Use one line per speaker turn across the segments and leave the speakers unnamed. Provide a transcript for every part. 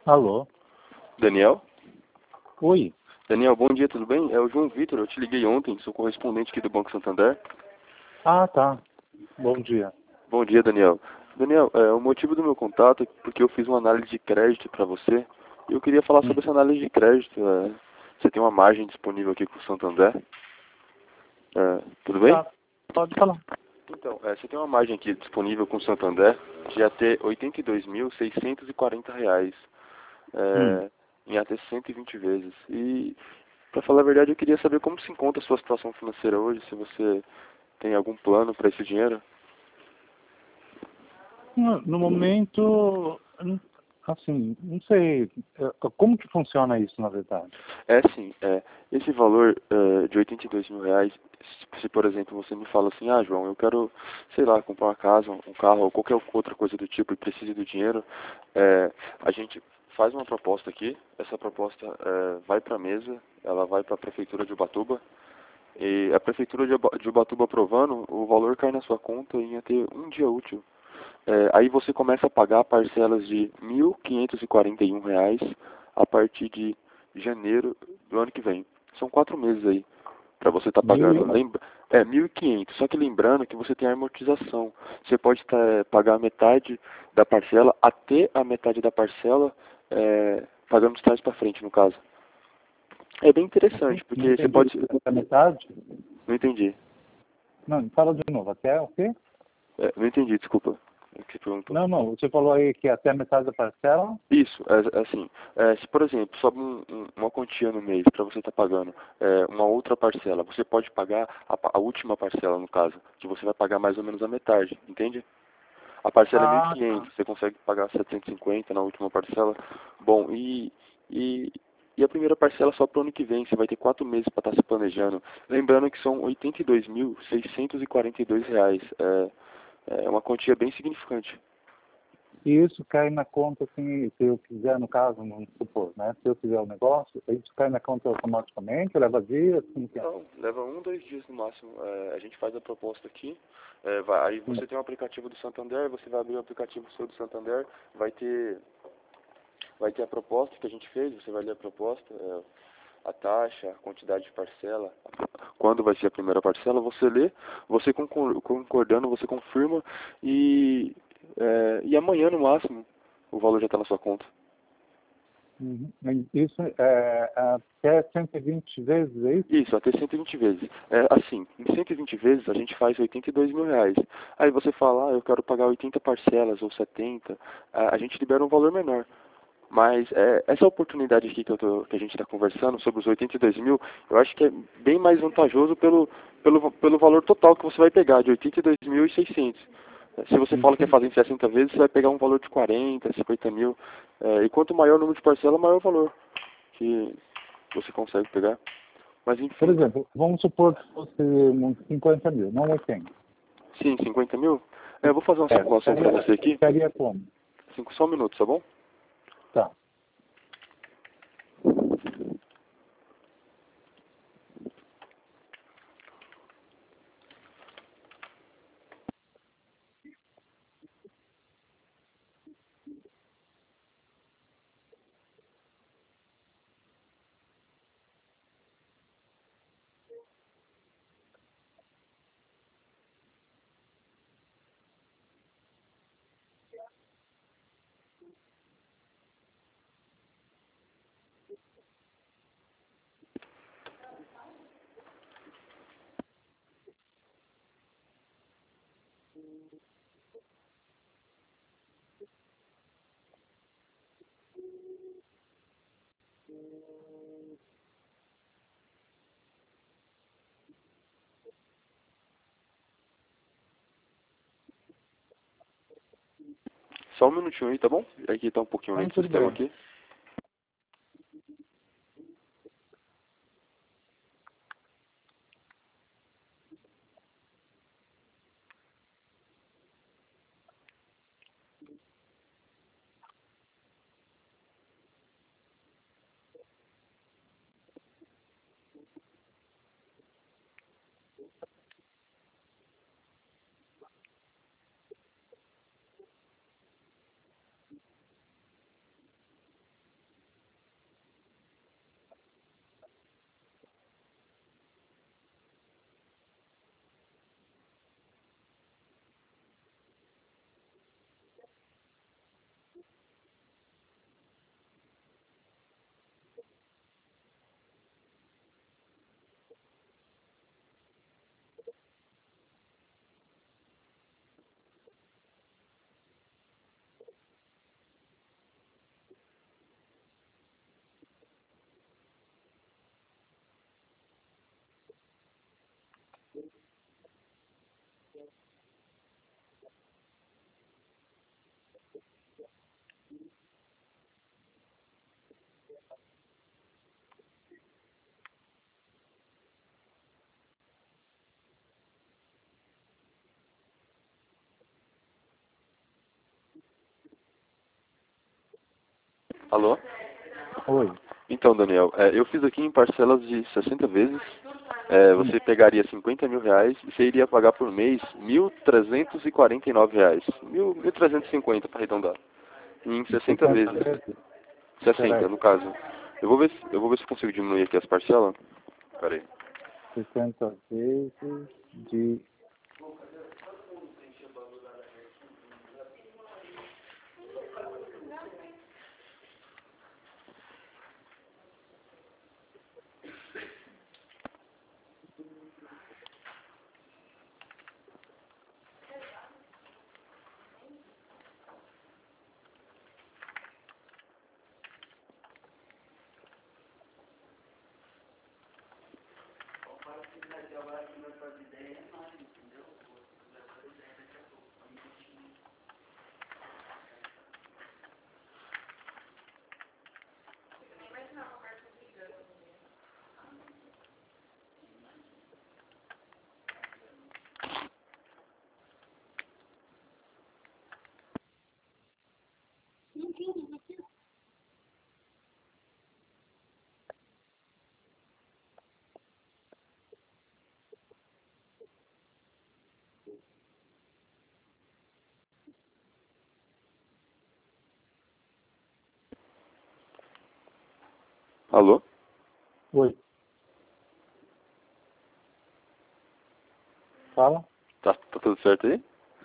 Alô?
Daniel?
Oi.
Daniel, bom dia, tudo bem? É o João Vitor, eu te liguei ontem, sou correspondente aqui do Banco Santander.
Ah, tá. Bom dia.
Bom dia, Daniel. Daniel, o motivo do meu contato é porque eu fiz uma análise de crédito para você e eu queria falar
Hum.
sobre essa análise de crédito. Você tem uma margem disponível aqui com o Santander? Tudo bem?
Tá. Pode falar.
Então, você tem uma margem aqui disponível com o Santander de até R$ 82.640,
Hum.
em até 120 vezes. E, para falar a verdade, eu queria saber como se encontra a sua situação financeira hoje, se você tem algum plano para esse dinheiro.
No momento, assim, não sei. Como que funciona isso, na verdade?
Sim, esse valor de R$ 82.000, se por exemplo você me fala assim, ah João, eu quero, sei lá, comprar uma casa, um carro ou qualquer outra coisa do tipo e preciso do dinheiro, a gente faz uma proposta aqui, essa proposta vai para a mesa, ela vai para a Prefeitura de Ubatuba, e a Prefeitura de Ubatuba aprovando, o valor cai na sua conta em até um dia útil. Aí você começa a pagar parcelas de R$ 1.541 a partir de janeiro do ano que vem. São 4 meses aí para você estar
Mil
pagando.
e...
1.500. Só que lembrando que você tem a amortização. Você pode pagar metade da parcela até a metade da parcela pagando de trás para frente, no caso. É bem interessante,
Não
porque você
entendi.
pode...
Até a metade?
Não entendi.
Não, fala de novo. Até o quê?
Não entendi, desculpa. O que você perguntou?
Não. Você falou aí que até a metade da parcela?
Isso, assim, se por exemplo sobe uma quantia no mês para você estar pagando uma outra parcela, você pode pagar a última parcela no caso, que você vai pagar mais ou menos a metade, entende? A parcela é mil e
Ah, tá.
quinhentos, você consegue pagar 750 na última parcela. Bom, e, e a primeira parcela só para o ano que vem, você vai ter 4 meses para estar se planejando. Lembrando que são R$ 82.642, é uma quantia bem significante.
E isso cai na conta, assim, se eu quiser, no caso, vamos supor, né? Se eu fizer o negócio, isso cai na conta automaticamente, leva dias, assim, que é.
Não, leva 1, 2 dias no máximo. A gente faz a proposta aqui. Aí
Hum.
você tem um aplicativo do Santander, você vai abrir o aplicativo seu do Santander, vai ter a proposta que a gente fez, você vai ler a proposta, a taxa, a quantidade de parcela, quando vai ser a primeira parcela, você lê, você concordando, você confirma e amanhã no máximo o valor já está na sua conta.
Uhum. Isso é até 120 vezes, é isso?
Isso, até 120 vezes. Assim, em 120 vezes a gente faz R$ 82.000. Aí você fala, eu quero pagar 80 parcelas ou 70, a gente libera um valor menor. Mas essa oportunidade aqui que a gente está conversando sobre os 82 mil, eu acho que é bem mais vantajoso pelo valor total que você vai pegar, de 82.600. Se você fala que quer
Uhum.
fazer em 60 vezes, você vai pegar um valor de 40, 50 mil. E quanto maior o número de parcela, maior o valor que você consegue pegar. Mas
Por
enfim,
exemplo, vamos supor que fosse uns 50 mil, não 80.
sim, 50 mil. Eu vou fazer uma
É,
simulação para você aqui.
ficaria como?
Só um minuto, tá bom?
Tá.
Só um minutinho aí, tá bom? Aqui tá um pouquinho
Não,
lento o
tudo
sistema
bem.
aqui. Alô?
Oi.
Então, Daniel, eu fiz aqui em parcelas de 60 vezes. Você pegaria 50 mil reais e você iria pagar por mês 1.349 reais. 1.350 para arredondar. Em 60
60
vezes.
vezes?
60
Peraí.
no caso. Eu vou ver se eu consigo diminuir aqui as parcelas. Pera aí.
60 vezes de...
Alô?
Oi. Fala?
Tá tudo certo aí?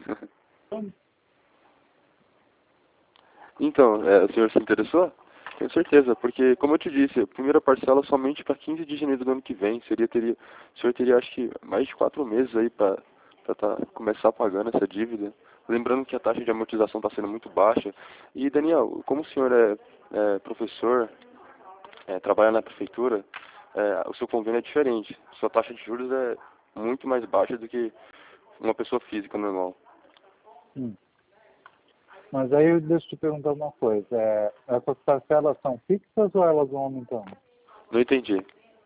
Então, o senhor se interessou? Tenho certeza, porque, como eu te disse, a primeira parcela somente para 15 de janeiro do ano que vem. O senhor teria, acho que, mais de 4 meses aí para começar pagando essa dívida. Lembrando que a taxa de amortização está sendo muito baixa. E, Daniel, como o senhor é professor, trabalha na prefeitura, o seu convênio é diferente. Sua taxa de juros é muito mais baixa do que uma pessoa física normal.
Hum. Mas aí deixa eu te perguntar uma coisa. Essas parcelas são fixas ou elas vão aumentando?
Não entendi.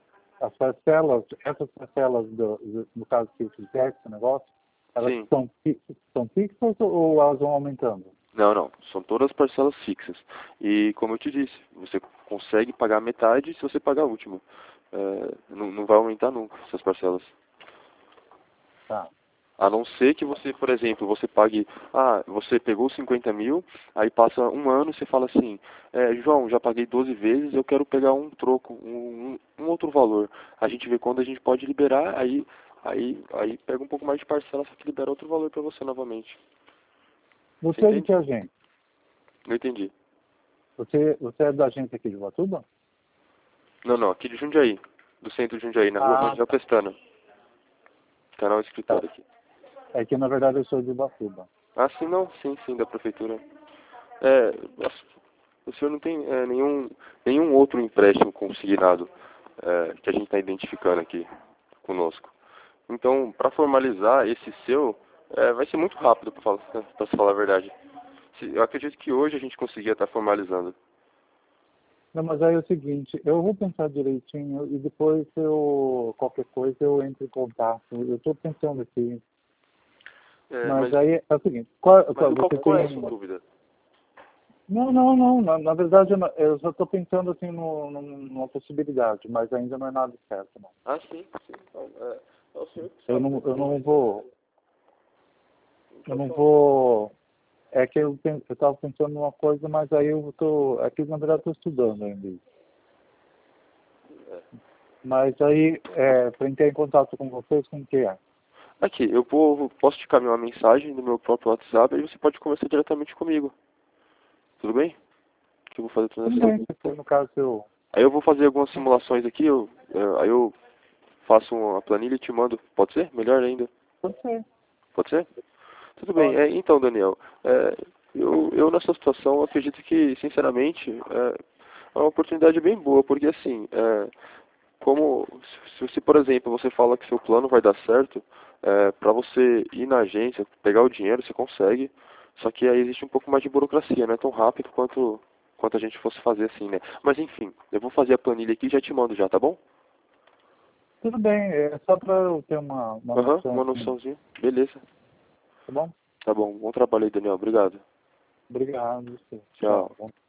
Essas parcelas no caso que eu fizer esse negócio, elas
Sim.
são fixas ou elas vão aumentando?
Não. São todas parcelas fixas. E como eu te disse, você consegue pagar metade se você pagar a última. Não vai aumentar nunca essas parcelas.
Tá.
A não ser que você, por exemplo, você pague, você pegou 50 mil, aí passa um ano e você fala assim, João, já paguei 12 vezes, eu quero pegar um troco, um outro valor. A gente vê quando a gente pode liberar, aí pega um pouco mais de parcela, só que libera outro valor para você novamente. Você
Você é de
entende?
que agente?
Não entendi.
Você é da agência aqui de Ubatuba?
Não, aqui de Jundiaí, do centro de Jundiaí, na rua
Ah,
Rangel
tá.
Pestana, canal
Tá.
escritório aqui.
É que na verdade eu sou de Ubatuba.
Sim, não, sim, da prefeitura. É, o senhor não tem nenhum outro empréstimo consignado que a gente está identificando aqui conosco. Então, para formalizar esse seu, vai ser muito rápido, para se falar a verdade. Eu acredito que hoje a gente conseguia estar formalizando.
Não, mas aí é o seguinte, eu vou pensar direitinho e depois qualquer coisa eu entro em contato. Eu estou pensando aqui. Mas
Mas,
aí é o seguinte, você
qual é a
tem...
sua dúvida?
Não. Na verdade, eu só estou pensando assim numa possibilidade, mas ainda não é nada certo, não.
Sim. Então, é o senhor que
Eu
sabe
não,
como
eu
que
não
vai ser.
vou... Eu
Pode
não
falar.
vou... É que eu estava pensando numa coisa, mas aí eu estou... É que na verdade estou estudando ainda.
É.
Mas aí, para entrar em contato com vocês, como que é?
Aqui, posso te caminhar uma mensagem no meu próprio WhatsApp e você pode conversar diretamente comigo. Tudo bem? Que eu vou fazer a
Tudo
transação.
bem, porque no caso eu...
Aí eu vou fazer algumas simulações aqui, aí eu faço uma planilha e te mando. Pode ser? Melhor ainda.
Pode ser,
Pode ser? Tudo bem.
pode.
Então, Daniel, eu nessa situação acredito que, sinceramente, é uma oportunidade bem boa, porque assim, como se por exemplo você fala que seu plano vai dar certo, para você ir na agência, pegar o dinheiro, você consegue. Só que aí existe um pouco mais de burocracia, não é tão rápido quanto a gente fosse fazer assim, né? Mas enfim, eu vou fazer a planilha aqui e já te mando já, tá bom?
Tudo bem, é só para eu ter uma
Aham,
noção
uma
assim,
noçãozinha. Beleza.
tá bom?
Tá bom. Bom trabalho aí, Daniel. Obrigado.
Obrigado, você.
Tchau.
Tchau.